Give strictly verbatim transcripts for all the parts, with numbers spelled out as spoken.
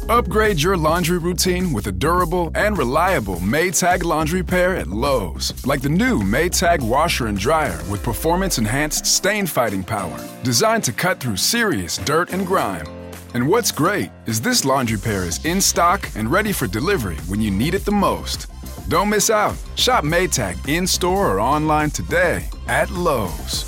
Upgrade your laundry routine with a durable and reliable Maytag laundry pair at Lowe's. Like the new Maytag washer and dryer with performance-enhanced stain-fighting power. Designed to cut through serious dirt and grime. And what's great is this laundry pair is in stock and ready for delivery when you need it the most. Don't miss out. Shop Maytag in-store or online today at Lowe's.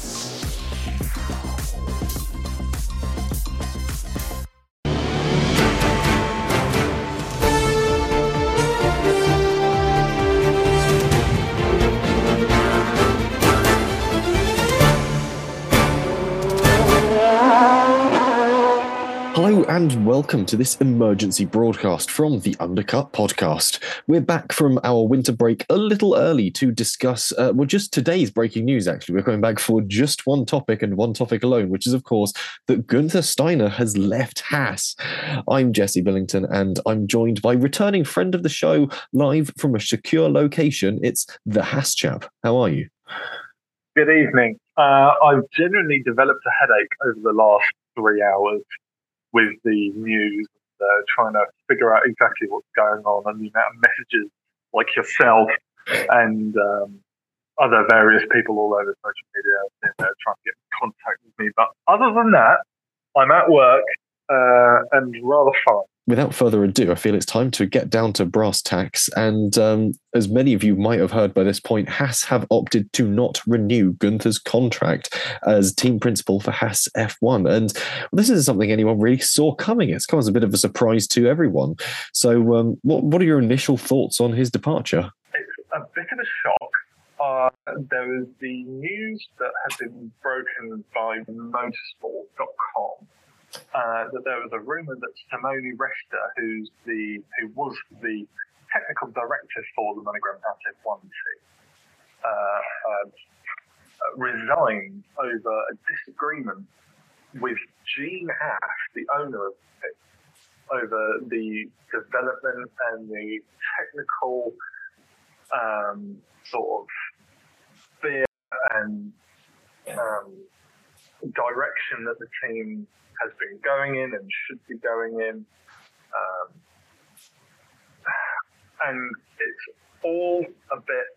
Hello and welcome to this emergency broadcast from the Undercut Podcast. We're back from our winter break a little early to discuss, uh, well, just today's breaking news, actually. We're going back for just one topic and one topic alone, which is, of course, that Gunther Steiner has left Haas. I'm Jesse Billington, and I'm joined by returning friend of the show, live from a secure location. It's the Haas chap. How are you? Good evening. Uh, I've genuinely developed a headache over the last three hours. With the news, uh, trying to figure out exactly what's going on, and the amount of messages like yourself and um, other various people all over social media you know, trying to get in contact with me. But other than that, I'm at work uh, and rather fine. Without further ado, I feel it's time to get down to brass tacks. And um, as many of you might have heard by this point, Haas have opted to not renew Gunther's contract as team principal for Haas F one. And this isn't something anyone really saw coming. It's come as a bit of a surprise to everyone. So um, what, what are your initial thoughts on his departure? It's a bit of a shock. Uh, there was the news that had been broken by motorsport dot com. Uh, that there was a rumour that Simone Resta, who's the who was the technical director for the Monogram Haas F one team, uh, uh, resigned over a disagreement with Gene Haas, the owner of it, over the development and the technical um, sort of fear and um, direction that the team has been going in and should be going in. Um, and it's all a bit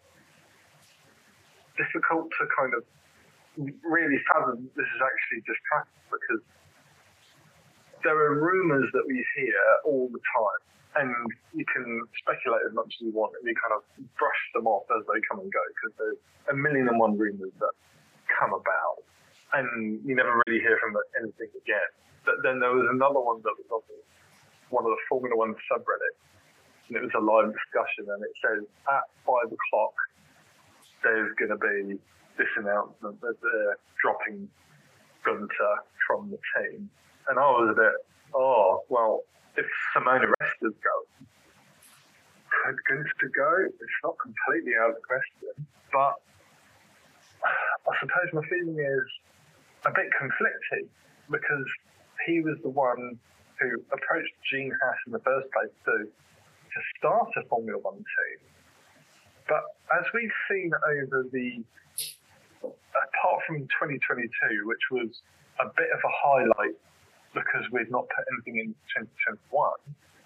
difficult to kind of really fathom this is actually just happened, because there are rumours that we hear all the time, and you can speculate as much as you want and you kind of brush them off as they come and go, because there's a million and one rumours that come about. And you never really hear from anything again. But then there was another one that was on one of the Formula One subreddits, and it was a live discussion, and it says at five o'clock there's going to be this announcement that they're dropping Gunther from the team. And I was a bit, oh, well, if Simone Resta's going, could Gunther go? It's not completely out of the question, but I suppose my feeling is a bit conflicted, because he was the one who approached Gene Haas in the first place to, to start a Formula One team. But as we've seen over the, apart from twenty twenty-two, which was a bit of a highlight because we've not put anything in twenty twenty-one,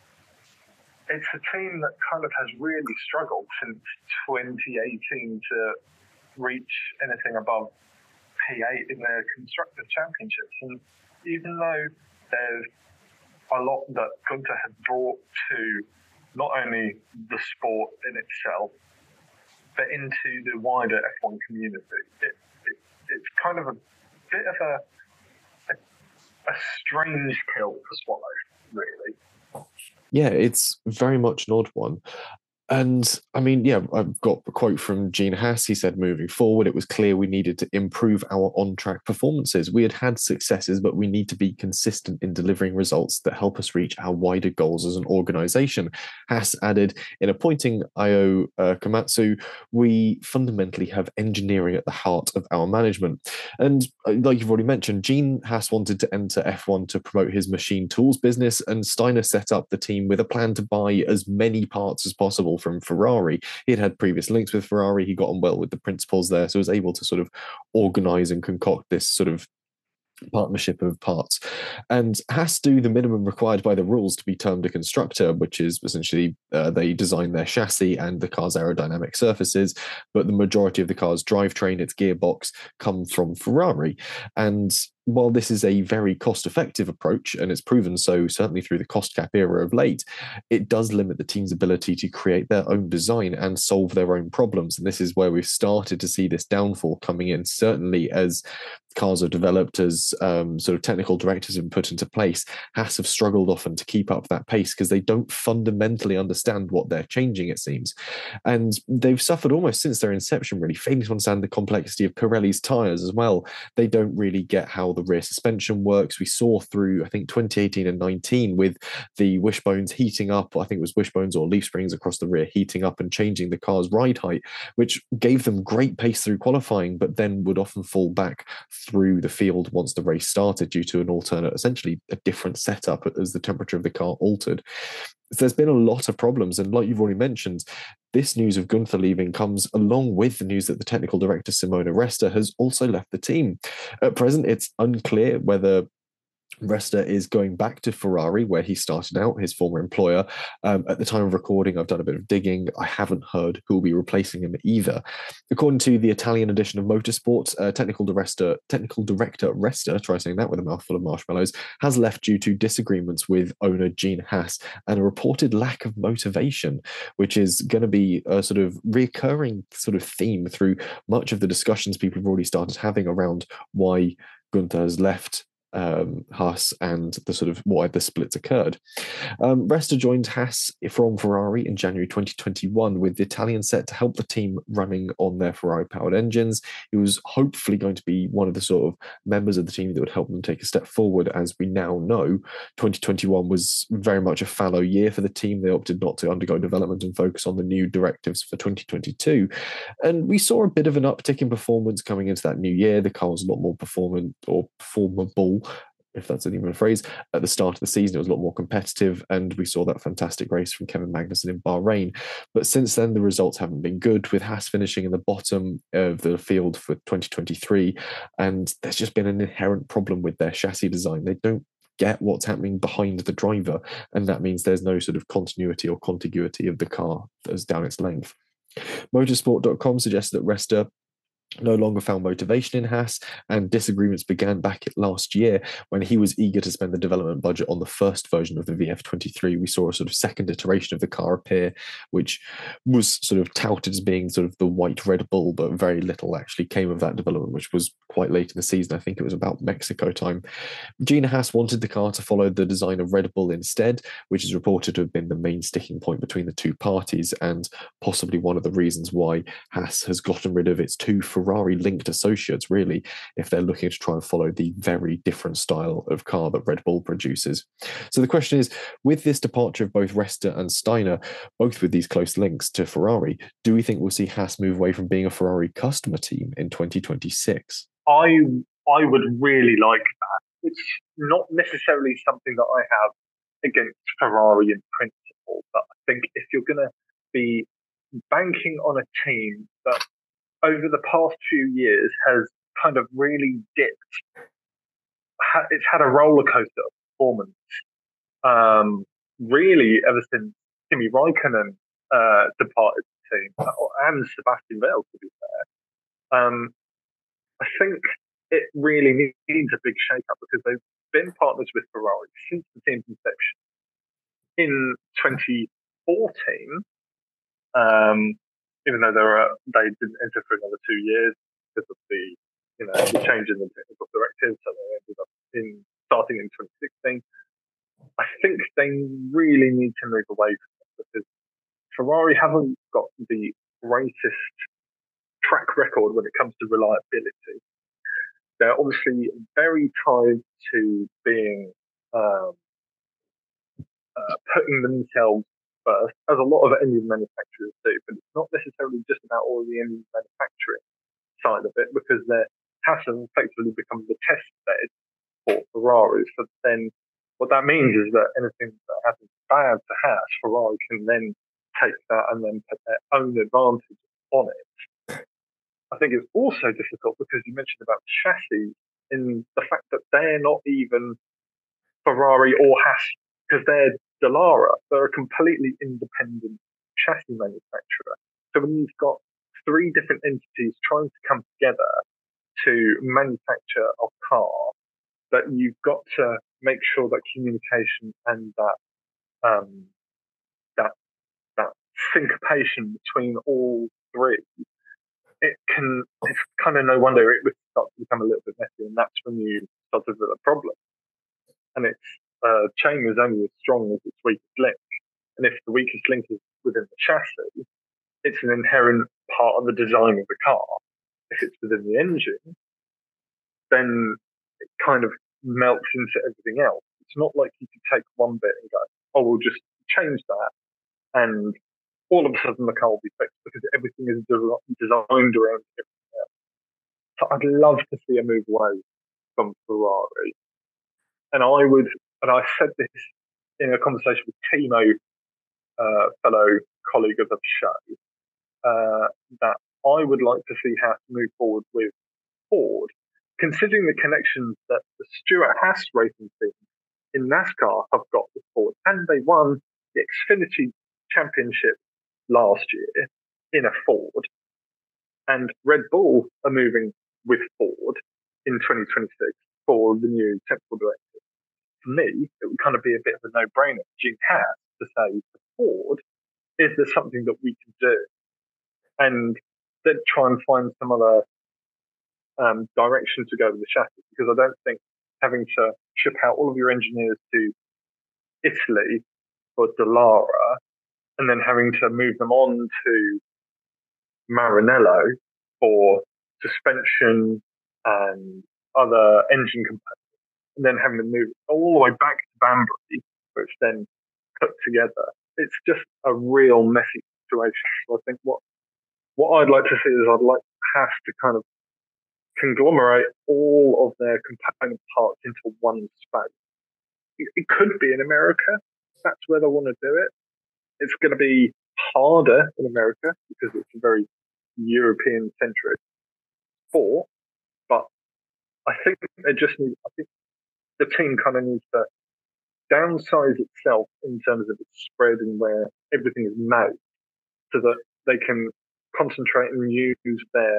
it's a team that kind of has really struggled since twenty eighteen to reach anything above P eight in their Constructors' Championships. And even though there's a lot that Gunther has brought to not only the sport in itself, but into the wider F one community, it, it, it's kind of a bit of a, a, a strange pill to swallow, really. Yeah, it's very much an odd one. And I mean, yeah, I've got a quote from Gene Haas. He said, moving forward, it was clear we needed to improve our on-track performances. We had had successes, but we need to be consistent in delivering results that help us reach our wider goals as an organisation. Haas added, in appointing Io uh, Komatsu, we fundamentally have engineering at the heart of our management. And uh, like you've already mentioned, Gene Haas wanted to enter F one to promote his machine tools business, and Steiner set up the team with a plan to buy as many parts as possible from Ferrari. He had had previous links with Ferrari. He got on well with the principals there, so was able to sort of organise and concoct this sort of partnership of parts. And Haas do the minimum required by the rules to be termed a constructor, which is essentially uh, they design their chassis and the car's aerodynamic surfaces, but the majority of the car's drivetrain, its gearbox, come from Ferrari. And while this is a very cost-effective approach, and it's proven so certainly through the cost cap era of late, it does limit the team's ability to create their own design and solve their own problems. And this is where we've started to see this downfall coming in, certainly as cars are developed, as um, sort of technical directors have been put into place. Haas have struggled often to keep up that pace because they don't fundamentally understand what they're changing, it seems. And they've suffered almost since their inception, really, failing to understand the complexity of Pirelli's tyres as well. They don't really get how the rear suspension works. We saw through, I think, twenty eighteen and nineteen with the wishbones heating up, I think it was wishbones or leaf springs across the rear heating up and changing the car's ride height, which gave them great pace through qualifying, but then would often fall back through the field once the race started due to an alternate, essentially a different setup as the temperature of the car altered. So there's been a lot of problems. And like you've already mentioned, this news of Gunther leaving comes along with the news that the technical director, Simona Resta, has also left the team. At present, it's unclear whether Resta is going back to Ferrari, where he started out, his former employer. Um, at the time of recording, I've done a bit of digging. I haven't heard who will be replacing him either. According to the Italian edition of Motorsport, uh, technical director, technical director Resta, try saying that with a mouthful of marshmallows, has left due to disagreements with owner Gene Haas and a reported lack of motivation, which is going to be a sort of recurring sort of theme through much of the discussions people have already started having around why Gunther has left Um, Haas and the sort of why the splits occurred. Um, Resta joined Haas from Ferrari in January twenty twenty-one with the Italian set to help the team running on their Ferrari-powered engines. He was hopefully going to be one of the sort of members of the team that would help them take a step forward. As we now know, twenty twenty-one was very much a fallow year for the team. They opted not to undergo development and focus on the new directives for twenty twenty-two. And we saw a bit of an uptick in performance coming into that new year. The car was a lot more performant or performable, if that's even a phrase. At the start of the season, it was a lot more competitive, and we saw that fantastic race from Kevin Magnussen in Bahrain. But since then, the results haven't been good, with Haas finishing in the bottom of the field for twenty twenty-three. And there's just been an inherent problem with their chassis design. They don't get what's happening behind the driver, and that means there's no sort of continuity or contiguity of the car that's down its length. Motorsport dot com suggests that Resta no longer found motivation in Haas, and disagreements began back last year when he was eager to spend the development budget on the first version of the V F twenty-three. We saw a sort of second iteration of the car appear, which was sort of touted as being sort of the white Red Bull, but very little actually came of that development, which was quite late in the season. I think it was about Mexico time. Gene Haas wanted the car to follow the design of Red Bull instead, which is reported to have been the main sticking point between the two parties, and possibly one of the reasons why Haas has gotten rid of its two Ferrari-linked associates, really, if they're looking to try and follow the very different style of car that Red Bull produces. So the question is, with this departure of both Resta and Steiner, both with these close links to Ferrari, do we think we'll see Haas move away from being a Ferrari customer team in twenty twenty-six? I I would really like that. It's not necessarily something that I have against Ferrari in principle, but I think if you're going to be banking on a team that over the past few years has kind of really dipped, it's had a roller coaster of performance, um, really ever since Kimi Raikkonen uh, departed the team, and Sebastian Vettel, to be fair. Um, I think it really needs a big shake-up because they've been partners with Ferrari since the team's inception. In twenty fourteen, um, even though they, were, they didn't enter for another two years because of the, you know, the change in the technical directives, so they ended up in starting in twenty sixteen. I think they really need to move away from it because Ferrari haven't got the greatest track record when it comes to reliability. They're obviously very tied to being um, uh, putting themselves first, as a lot of engine manufacturers do, but it's not necessarily just about all the engine manufacturing side of it, because their Haas has effectively become the test bed for Ferrari. So then what that means is that anything that happens bad to Haas, Ferrari can then take that and then put their own advantage on it. I think it's also difficult because you mentioned about chassis in the fact that they're not even Ferrari or Haas, because they're Dallara. They're a completely independent chassis manufacturer. So when you've got three different entities trying to come together to manufacture a car, that you've got to make sure that communication and that um, that that syncopation between all three, it can, it's kind of no wonder it would start to become a little bit messy, and that's when you start to have a problem. And it's uh, chain is only as strong as its weakest link. And if the weakest link is within the chassis, it's an inherent part of the design of the car. If it's within the engine, then it kind of melts into everything else. It's not like you can take one bit and go, oh, we'll just change that, and all of a sudden the car will be fixed, because everything is de- designed around everything else. So I'd love to see a move away from Ferrari. And I would, and I said this in a conversation with Timo, uh, fellow colleague of the show, uh, that I would like to see Haas move forward with Ford, considering the connections that the Stuart Haas racing team in NASCAR have got with Ford, and they won the Xfinity Championship last year in a Ford, and Red Bull are moving with Ford in twenty twenty-six for the new technical director. For me, it would kind of be a bit of a no-brainer for Gene Haas to say to Ford, is there something that we can do? And then try and find some other um, direction to go with the chassis, because I don't think having to ship out all of your engineers to Italy for Dallara and then having to move them on to Maranello for suspension and other engine components, and then having to move all the way back to Banbury, which then put together. It's just a real messy situation. So I think what what I'd like to see is I'd like Haas to kind of conglomerate all of their component parts into one space. It, it could be in America. That's where they want to do it. It's going to be harder in America because it's a very European-centric sport. But I think they just need. I think the team kind of needs to downsize itself in terms of its spread and where everything is made, so that they can concentrate and use their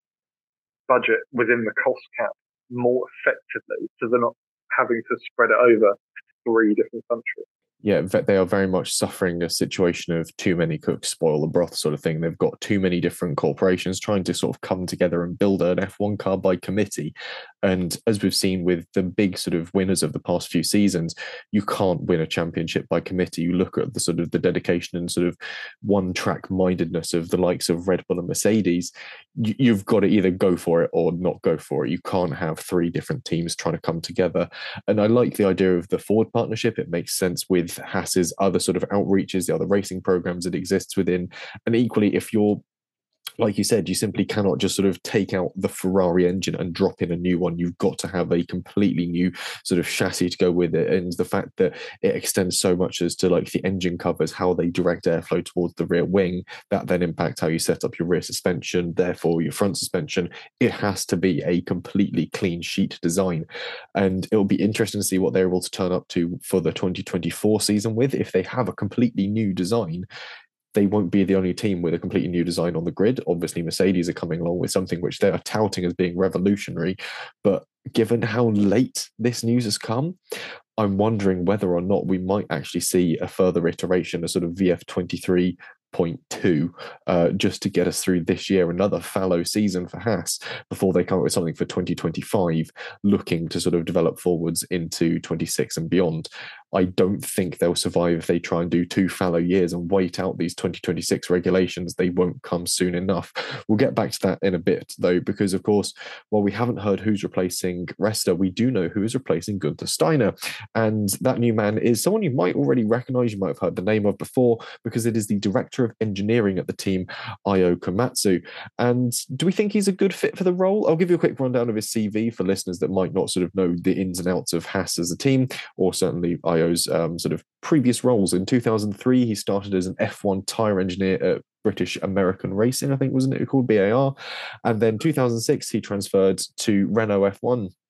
budget within the cost cap more effectively, so they're not having to spread it over three different countries. Yeah, in fact, they are very much suffering a situation of too many cooks spoil the broth sort of thing. They've got too many different corporations trying to sort of come together and build an F one car by committee. And as we've seen with the big sort of winners of the past few seasons, you can't win a championship by committee. You look at the sort of the dedication and sort of one-track mindedness of the likes of Red Bull and Mercedes. You've got to either go for it or not go for it. You can't have three different teams trying to come together. And I like the idea of the Ford partnership. It makes sense with Haas's other sort of outreaches, the other racing programs that exists within. And equally, if you're, like you said, you simply cannot just sort of take out the Ferrari engine and drop in a new one. You've got to have a completely new sort of chassis to go with it. And the fact that it extends so much as to like the engine covers, how they direct airflow towards the rear wing, that then impacts how you set up your rear suspension, therefore your front suspension. It has to be a completely clean sheet design. And it'll be interesting to see what they're able to turn up to for the twenty twenty-four season with. If they have a completely new design, they won't be the only team with a completely new design on the grid. Obviously, Mercedes are coming along with something which they are touting as being revolutionary. But given how late this news has come, I'm wondering whether or not we might actually see a further iteration, a sort of V F twenty-three point two, uh, just to get us through this year, another fallow season for Haas, before they come up with something for twenty twenty-five, looking to sort of develop forwards into twenty-six and beyond. I don't think they'll survive if they try and do two fallow years and wait out these twenty twenty-six regulations. They won't come soon enough. We'll get back to that in a bit, though, because, of course, while we haven't heard who's replacing Resta, we do know who is replacing Gunther Steiner. And that new man is someone you might already recognize, you might have heard the name of before, because it is the director of engineering at the team, Io Komatsu. And do we think he's a good fit for the role? I'll give you a quick rundown of his C V for listeners that might not sort of know the ins and outs of Haas as a team, or certainly Io's um, sort of previous roles. In two thousand three, he started as an F one tyre engineer at British American Racing, I think, wasn't it called B A R? And then two thousand six, he transferred to Renault F one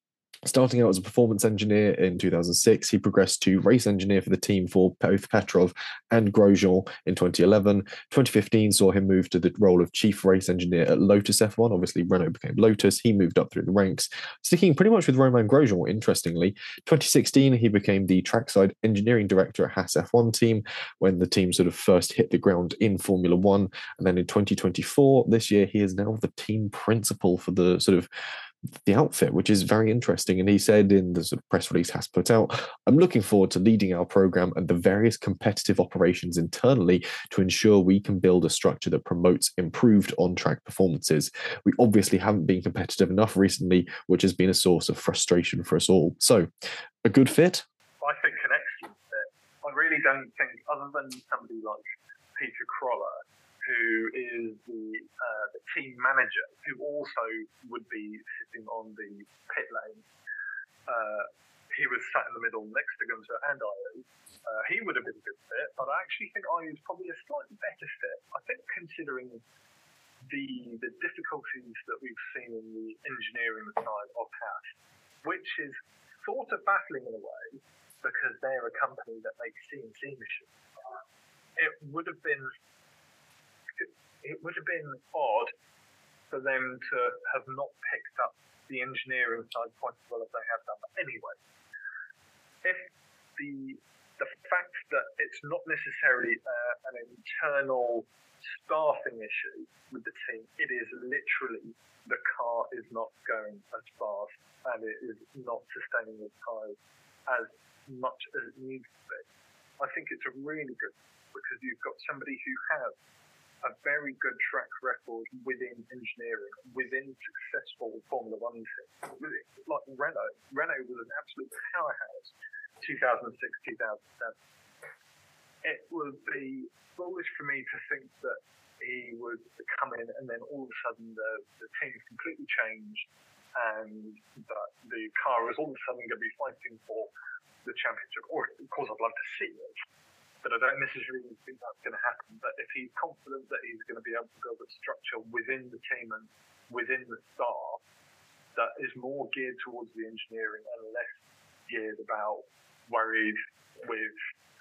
Starting out as a performance engineer in two thousand six, he progressed to race engineer for the team for both Petrov and Grosjean in twenty eleven. twenty fifteen saw him move to the role of chief race engineer at Lotus F one. Obviously, Renault became Lotus. He moved up through the ranks, sticking pretty much with Romain Grosjean, interestingly. twenty sixteen, he became the trackside engineering director at Haas F one team when the team sort of first hit the ground in Formula One. And then in twenty twenty-four, this year, he is now the team principal for the sort of the outfit, which is very interesting. And he said in the sort of press release Haas put out, I'm looking forward to leading our program and the various competitive operations internally to ensure we can build a structure that promotes improved on-track performances. We obviously haven't been competitive enough recently, which has been a source of frustration for us all. So, a good fit? I think an excellent fit. I really don't think, other than somebody like Peter Kroller, who is the, uh, the team manager, who also would be sitting on the pit lane. Uh, he was sat in the middle next to Gunther and Ayo. Uh, he would have been a good fit, but I actually think Ayo is probably a slightly better fit. I think considering the the difficulties that we've seen in the engineering side of Haas, which is sort of baffling in a way, because they're a company that makes C N C machines. It would have been It would have been odd for them to have not picked up the engineering side quite as well as they have done. But anyway, if the the fact that it's not necessarily uh, an internal staffing issue with the team, it is literally the car is not going as fast and it is not sustaining the tires as much as it needs to be. I think it's a really good, because you've got somebody who has a very good track record within engineering, within successful Formula One teams. Like Renault. Renault was an absolute powerhouse two thousand six, two thousand seven. It would be foolish for me to think that he would come in and then all of a sudden the, the team completely changed and that the car is all of a sudden going to be fighting for the championship. Or, of course, I'd love to see it, but I don't necessarily think that's going to happen. But if he's confident that he's going to be able to build a structure within the team and within the staff that is more geared towards the engineering and less geared about worried with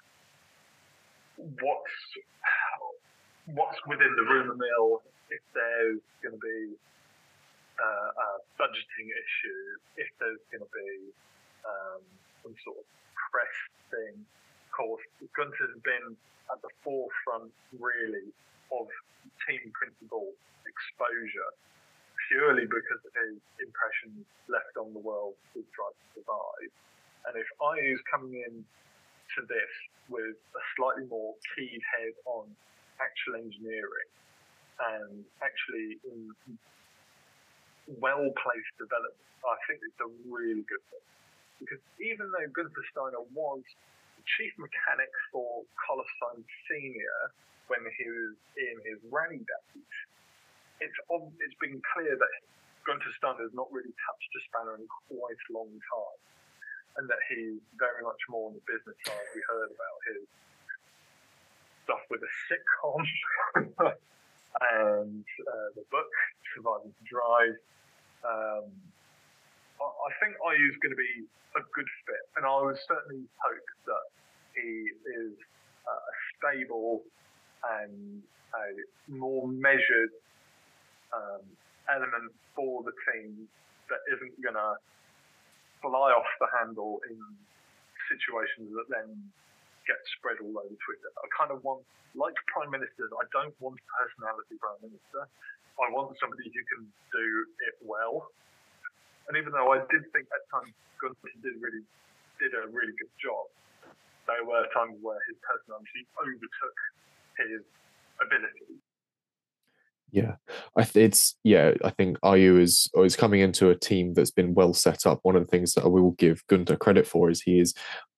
what's what's within the rumour mill, if there's going to be uh, a budgeting issue, if there's going to be um, some sort of press thing. Of course, Gunther's been at the forefront, really, of team principal exposure, purely because of his impressions left on the world with Drive to Survive. And if Ayu's coming in to this with a slightly more keyed head on actual engineering and actually in well-placed development, I think it's a really good thing. Because even though Gunther Steiner was chief mechanic for Carlos Sainz Senior when he was in his rally days, it's it's been clear that Gunther Steiner has not really touched a spanner in quite a long time, and that he's very much more on the business side. We heard about his stuff with a sitcom and uh, the book Surviving to Drive. Um, I think Ayu's going to be a good fit, and I would certainly hope that he is uh, a stable and a more measured um, element for the team that isn't going to fly off the handle in situations that then get spread all over Twitter. I kind of want, like prime ministers, I don't want a personality prime minister. I want somebody who can do it well. And even though I did think at times Gunther did really did a really good job, there were times where his personality overtook his ability. Yeah, I th- it's yeah. I think Ayu is is coming into a team that's been well set up. One of the things that we will give Gunther credit for is he is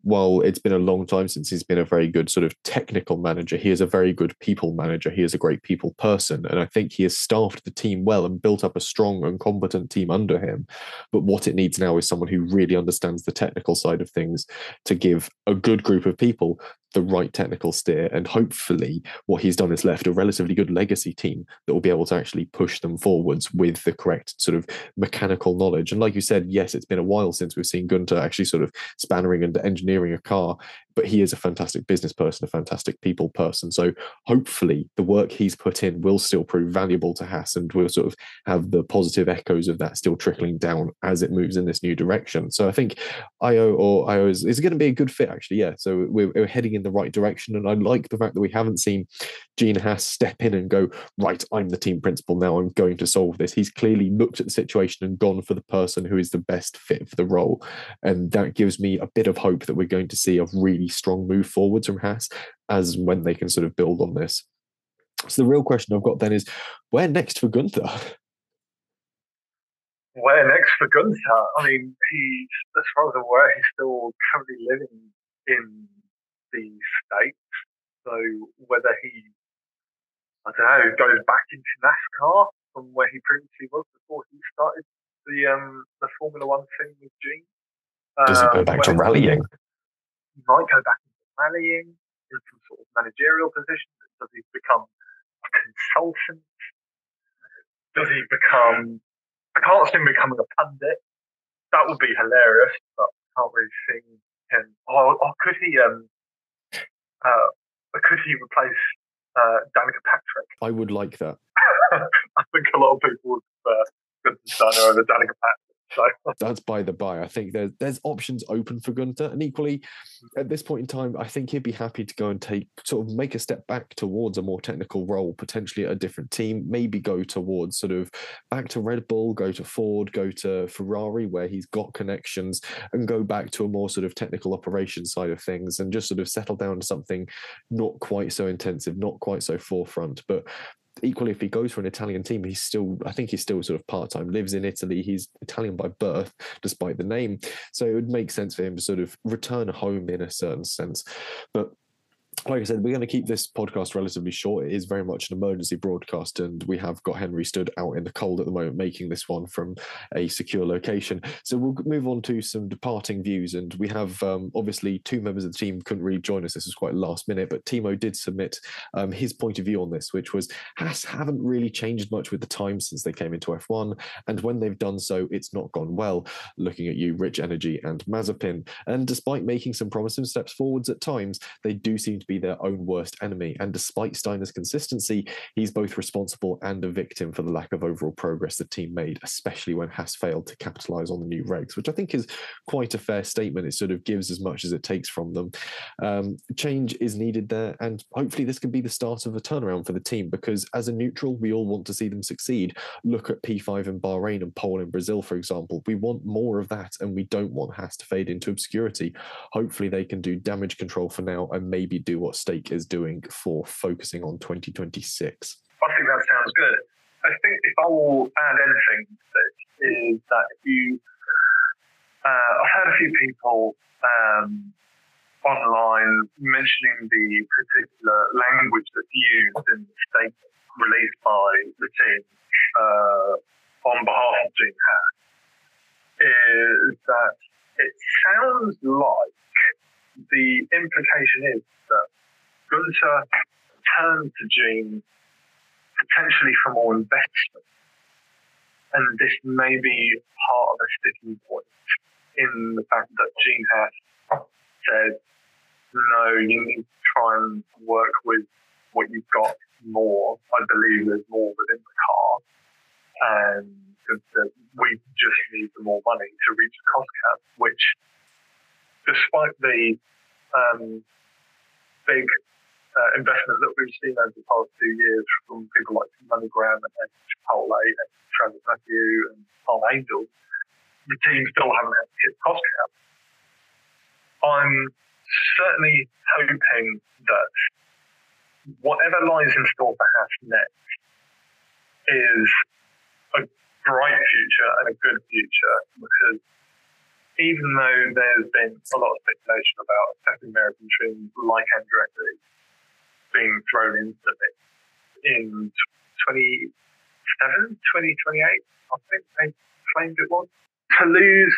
while it's been a long time since he's been a very good sort of technical manager, he is a very good people manager. He is a great people person. And I think he has staffed the team well and built up a strong and competent team under him. But what it needs now is someone who really understands the technical side of things to give a good group of people the right technical steer. And hopefully what he's done is left a relatively good legacy team that will be able to actually push them forwards with the correct sort of mechanical knowledge. And like you said, yes, it's been a while since we've seen Gunter actually sort of spannering and engineering a car, but he is a fantastic business person, a fantastic people person. So hopefully the work he's put in will still prove valuable to Haas, and we'll sort of have the positive echoes of that still trickling down as it moves in this new direction. So I think I O or I O is, is going to be a good fit, actually. Yeah. So we're, we're heading in the right direction. And I like the fact that we haven't seen Gene Haas step in and go, right, I'm the team principal now, I'm going to solve this. He's clearly looked at the situation and gone for the person who is the best fit for the role. And that gives me a bit of hope that we're going to see a really strong move forwards from Haas as when they can sort of build on this. So the real question I've got then is, where next for Gunther? Where next for Gunther? I mean, he's, as far as I'm aware, he's still currently living in the States. So whether he, I don't know, goes back into NASCAR from where he previously was before he started the um the Formula One thing with Gene. Does he go back um, to rallying? He might go back into rallying in some sort of managerial position. Does he become a consultant? Does he become? I can't see him becoming a pundit. That would be hilarious, but I can't really see him. Or, or could he? Um, uh, could he replace uh, Danica Patrick? I would like that. I think a lot of people would prefer Gunther Steiner over Danica Patrick. So. That's by the by. I think there's there's options open for Gunther, and equally at this point in time, I think he'd be happy to go and take sort of make a step back towards a more technical role, potentially at a different team, maybe go towards sort of back to Red Bull, go to Ford, go to Ferrari, where he's got connections, and go back to a more sort of technical operations side of things, and just sort of settle down to something not quite so intensive, not quite so forefront, but. Equally, if he goes for an Italian team, he's still, I think he's still sort of part-time, lives in Italy. He's Italian by birth, despite the name. So it would make sense for him to sort of return home in a certain sense. But like I said, we're going to keep this podcast relatively short. It is very much an emergency broadcast, and we have got Henry stood out in the cold at the moment, making this one from a secure location. So we'll move on to some departing views, and we have um, obviously two members of the team couldn't really join us. This was quite last minute, but Timo did submit um, his point of view on this, which was Haas haven't really changed much with the time since they came into F one, and when they've done so, it's not gone well. Looking at you, Rich Energy and Mazepin, and despite making some promising steps forwards at times, they do seem to be their own worst enemy. And despite Steiner's consistency, he's both responsible and a victim for the lack of overall progress the team made, especially when Haas failed to capitalise on the new regs, which I think is quite a fair statement. It sort of gives as much as it takes from them. Um, change is needed there, and hopefully this can be the start of a turnaround for the team, because as a neutral, we all want to see them succeed. Look at P five in Bahrain and pole in Brazil, for example. We want more of that, and we don't want Haas to fade into obscurity. Hopefully they can do damage control for now and maybe do what Stake is doing for focusing on twenty twenty-six. I think that sounds good. I think if I will add anything to this, is that if you, uh, I've heard a few people um, online mentioning the particular language that's used in the statement released by the team uh, on behalf of Gene Haas, is that it sounds like the implication is that Gunther turned to Gene potentially for more investment, and this may be part of a sticking point in the fact that Gene Haas said, no, you need to try and work with what you've got more. I believe there's more within the car, and that we just need the more money to reach the cost cap, which, despite the um, big uh, investment that we've seen over the past two years from people like MoneyGram and Chipotle and Travis Matthew and Palm Angels, the team still haven't hit cost cap. I'm certainly hoping that whatever lies in store for Haas next is a bright future and a good future, because even though there's been a lot of speculation about a second American trim like Andretti being thrown into the mix in twenty-seven, twenty twenty-eight, I think they claimed it was, to lose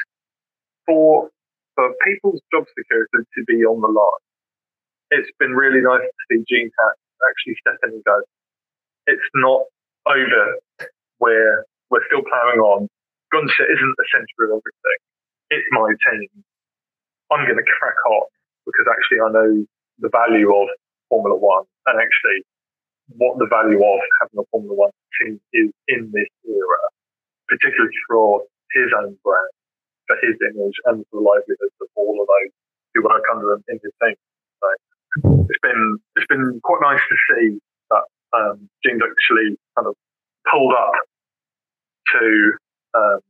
for, for people's job security to be on the line. It's been really nice to see Gene Haas actually step in and go, it's not over where we're still plowing on. Gunther isn't the centre of everything. It's my team. I'm going to crack on because actually I know the value of Formula One and actually what the value of having a Formula One team is in this era, particularly for his own brand, for his image and for the livelihoods of all of those who work under him in his team. So it's been it's been quite nice to see that um, Gene's actually kind of pulled up to um,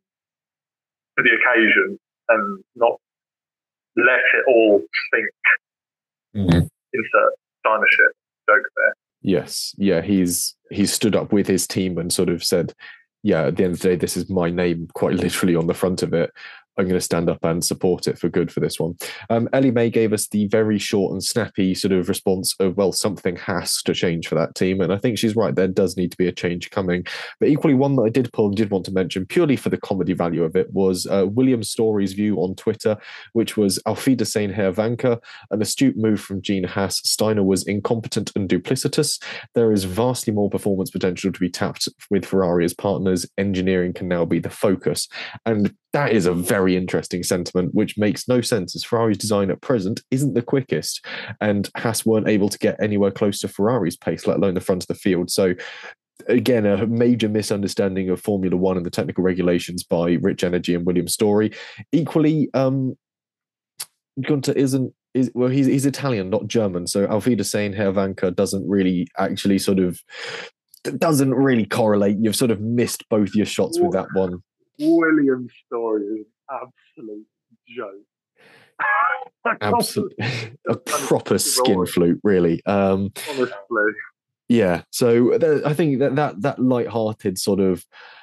to the occasion and not let it all sink. Mm-hmm. Insert Steinership joke there. Yes, yeah, he's he's stood up with his team and sort of said, yeah, at the end of the day, this is my name quite literally on the front of it. I'm going to stand up and support it for good for this one. Um, Ellie May gave us the very short and snappy sort of response of, well, something has to change for that team. And I think she's right. There does need to be a change coming. But equally, one that I did pull and did want to mention purely for the comedy value of it was uh, William Story's view on Twitter, which was Auf Wiedersehen, Herr Vanka, an astute move from Gene Haas. Steiner was incompetent and duplicitous. There is vastly more performance potential to be tapped with Ferrari as partners. Engineering can now be the focus. And that is a very interesting sentiment, which makes no sense as Ferrari's design at present isn't the quickest, and Haas weren't able to get anywhere close to Ferrari's pace, let alone the front of the field. So again, a major misunderstanding of Formula One and the technical regulations by Rich Energy and William Story. Equally, um, Gunther isn't is well, he's he's Italian, not German. So Auf Wiedersehen, Herr Vanka doesn't really actually sort of doesn't really correlate. You've sort of missed both your shots with that one. William's Story is an absolute joke. Absolutely. A proper skin flute, really. Um, Honestly. Yeah. So th- I think that, that that light-hearted sort of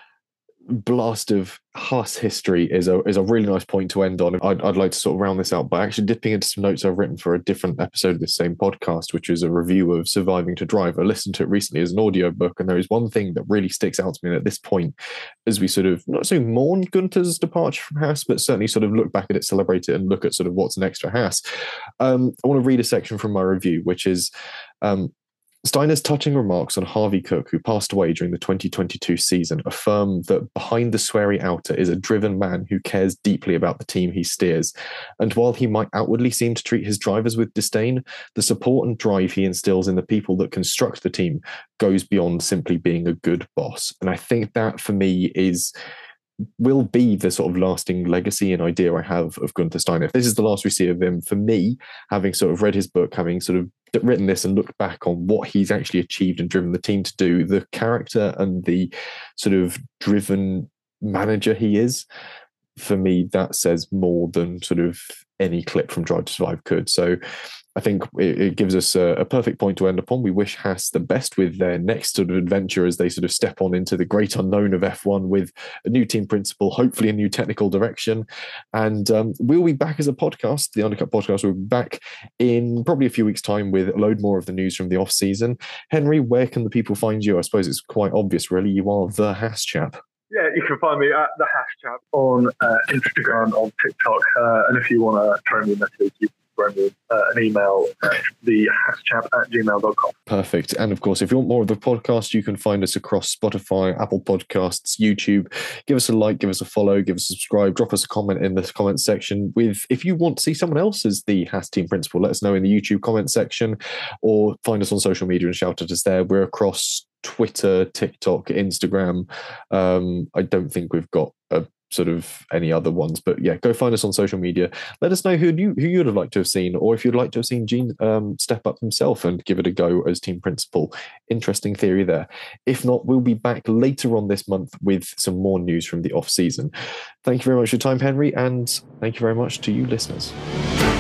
blast of Haas history is a is a really nice point to end on. I'd, I'd like to sort of round this out by actually dipping into some notes I've written for a different episode of this same podcast, which is a review of Surviving to Drive. I listened to it recently as an audio book, and there is one thing that really sticks out to me at this point as we sort of not so mourn Gunther's departure from Haas, but certainly sort of look back at it, celebrate it, and look at sort of what's next for Haas. Um, I want to read a section from my review, which is um, Steiner's touching remarks on Harvey Cook, who passed away during the twenty twenty-two season, affirm that behind the sweary outer is a driven man who cares deeply about the team he steers. And while he might outwardly seem to treat his drivers with disdain, the support and drive he instills in the people that construct the team goes beyond simply being a good boss. And I think that, for me, is will be the sort of lasting legacy and idea I have of Gunther Steiner. If this is the last we see of him, for me, having sort of read his book, having sort of written this and looked back on what he's actually achieved and driven the team to do, the character and the sort of driven manager he is, for me, that says more than sort of any clip from Drive to Survive could. So I think it, it gives us a, a perfect point to end upon. We wish Haas the best with their next sort of adventure as they sort of step on into the great unknown of F one with a new team principal, hopefully a new technical direction. And um, we'll be back as a podcast. The Undercut Podcast will be back in probably a few weeks' time with a load more of the news from the off season. Henry, where can the people find you? I suppose it's quite obvious, really. You are the Haas chap. Yeah, you can find me at the Haas chap on uh, Instagram, on TikTok. Uh, and if you want to throw me a message, you throw me uh, an email at the hasschap at gmail dot com. Perfect. And of course, if you want more of the podcast, you can find us across Spotify, Apple Podcasts, YouTube. Give us a like, give us a follow, give us a subscribe, drop us a comment in the comment section. With if you want to see someone else as the Haas team principal, let us know in the YouTube comment section, or find us on social media and shout at us there. We're across Twitter, TikTok, Instagram. Um, I don't think we've got a sort of any other ones, but yeah, go find us on social media. Let us know who you who you'd have liked to have seen, or if you'd like to have seen Gene um, step up himself and give it a go as team principal. Interesting theory there. If not, we'll be back later on this month with some more news from the off season. Thank you very much for your time, Henry, and thank you very much to you listeners.